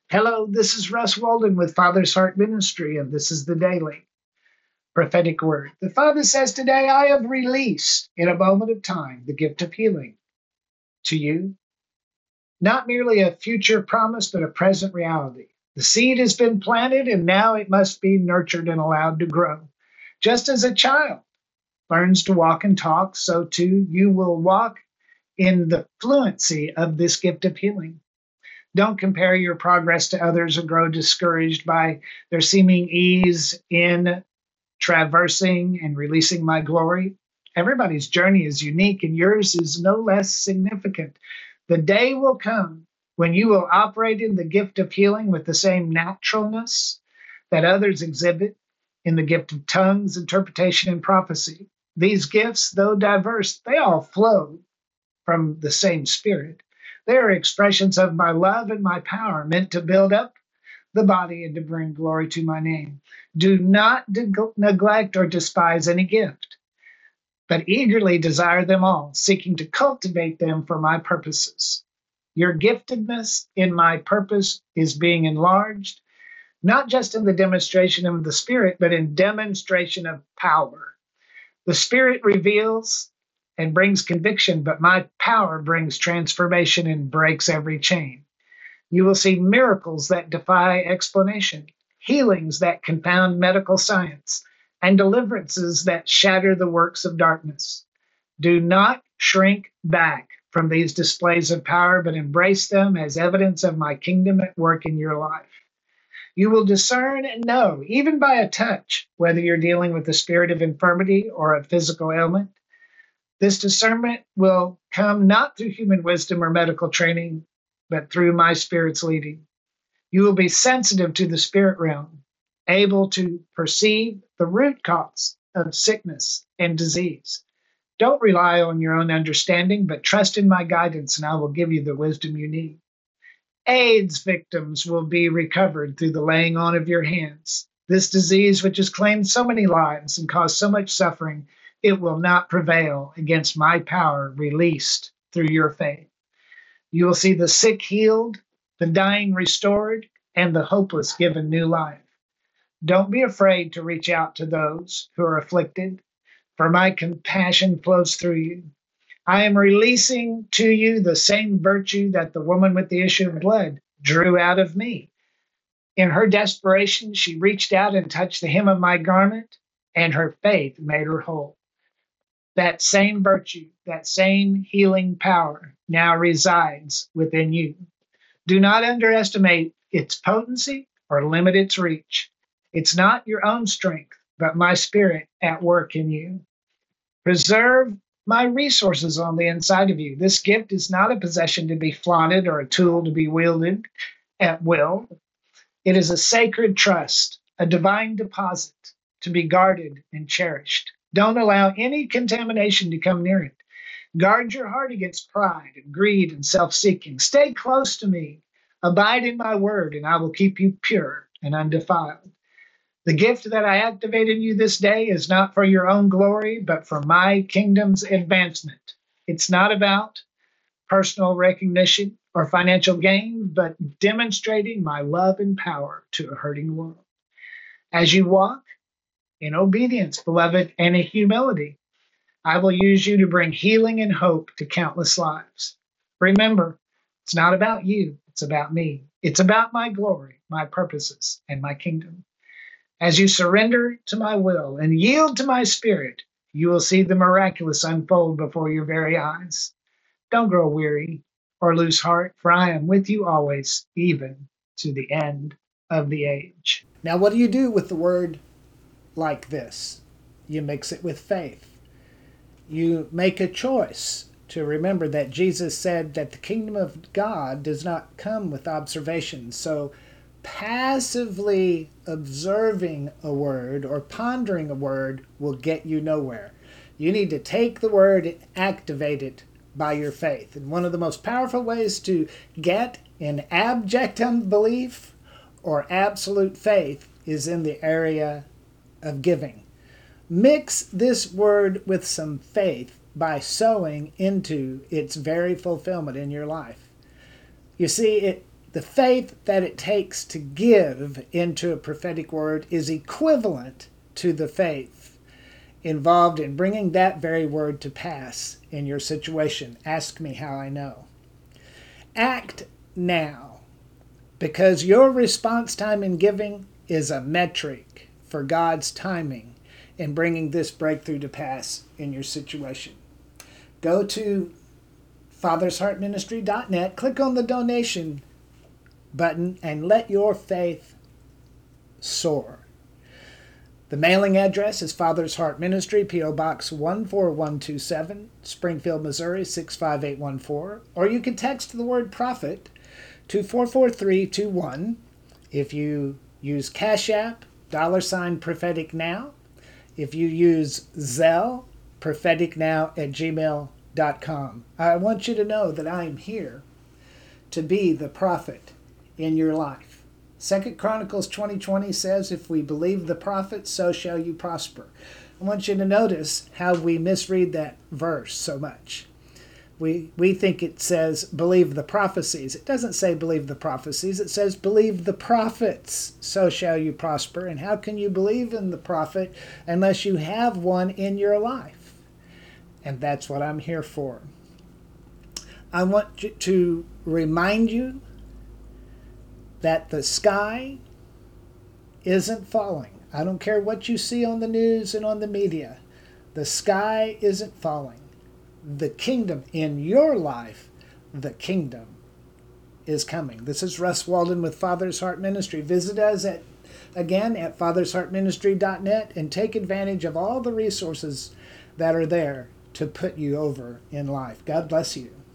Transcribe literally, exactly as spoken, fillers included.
Hello, this is Russ Walden with Father's Heart Ministry, and this is the Daily Prophetic Word. The Father says today, I have released in a moment of time the gift of healing to you, not merely a future promise, but a present reality. The seed has been planted, and now it must be nurtured and allowed to grow. Just as a child learns to walk and talk, so too you will walk in the fluency of this gift of healing. Don't compare your progress to others or grow discouraged by their seeming ease in traversing and releasing my glory. Everybody's journey is unique, and yours is no less significant. The day will come when you will operate in the gift of healing with the same naturalness that others exhibit in the gift of tongues, interpretation, and prophecy. These gifts, though diverse, they all flow from the same Spirit. They are expressions of my love and my power, meant to build up the body and to bring glory to my name. Do not de- neglect or despise any gift, but eagerly desire them all, seeking to cultivate them for my purposes. Your giftedness in my purpose is being enlarged, not just in the demonstration of the Spirit, but in demonstration of power. The Spirit reveals and brings conviction, but my power brings transformation and breaks every chain. You will see miracles that defy explanation, healings that confound medical science, and deliverances that shatter the works of darkness. Do not shrink back from these displays of power, but embrace them as evidence of my kingdom at work in your life. You will discern and know, even by a touch, whether you're dealing with a spirit of infirmity or a physical ailment. This discernment will come not through human wisdom or medical training, but through my Spirit's leading. You will be sensitive to the spirit realm, able to perceive the root cause of sickness and disease. Don't rely on your own understanding, but trust in my guidance, and I will give you the wisdom you need. AIDS victims will be recovered through the laying on of your hands. This disease, which has claimed so many lives and caused so much suffering, it will not prevail against my power released through your faith. You will see the sick healed, the dying restored, and the hopeless given new life. Don't be afraid to reach out to those who are afflicted, for my compassion flows through you. I am releasing to you the same virtue that the woman with the issue of blood drew out of me. In her desperation, she reached out and touched the hem of my garment, and her faith made her whole. That same virtue, that same healing power now resides within you. Do not underestimate its potency or limit its reach. It's not your own strength, but my Spirit at work in you. Preserve my resources on the inside of you. This gift is not a possession to be flaunted or a tool to be wielded at will. It is a sacred trust, a divine deposit to be guarded and cherished. Don't allow any contamination to come near it. Guard your heart against pride and greed and self seeking. Stay close to me. Abide in my word, and I will keep you pure and undefiled. The gift that I activate in you this day is not for your own glory, but for my kingdom's advancement. It's not about personal recognition or financial gain, but demonstrating my love and power to a hurting world. As you walk in obedience, beloved, and in humility, I will use you to bring healing and hope to countless lives. Remember, it's not about you, it's about me. It's about my glory, my purposes, and my kingdom. As you surrender to my will and yield to my spirit, you will see the miraculous unfold before your very eyes. Don't grow weary or lose heart, for I am with you always, even to the end of the age. Now, what do you do with the word like this? You mix it with faith. You make a choice to remember that Jesus said that the kingdom of God does not come with observation. So passively observing a word or pondering a word will get you nowhere. You need to take the word and activate it by your faith. And one of the most powerful ways to get in abject unbelief or absolute faith is in the area of giving. Mix this word with some faith by sowing into its very fulfillment in your life. You see, it The faith that it takes to give into a prophetic word is equivalent to the faith involved in bringing that very word to pass in your situation. Ask me how I know. Act now, because your response time in giving is a metric for God's timing in bringing this breakthrough to pass in your situation. Go to fathers heart ministry dot net, click on the donation button, and let your faith soar. The mailing address is Father's Heart Ministry, P O Box one four one two seven, Springfield, Missouri six five eight one four, or you can text the word prophet to four four three two one. If you use Cash App, dollar sign prophetic now. If you use Zelle, propheticnow at gmail dot com. I want you to know that I am here to be the prophet in your life. Second Chronicles twenty twenty says, if we believe the prophet, so shall you prosper. I want you to notice how we misread that verse so much. We, we think it says, believe the prophecies. It doesn't say believe the prophecies. It says, believe the prophets, so shall you prosper. And how can you believe in the prophet unless you have one in your life? And that's what I'm here for. I want to remind you that the sky isn't falling. I don't care what you see on the news and on the media. The sky isn't falling. The kingdom in your life, the kingdom is coming. This is Russ Walden with Father's Heart Ministry. Visit us at again at fathers heart ministry dot net and take advantage of all the resources that are there to put you over in life. God bless you.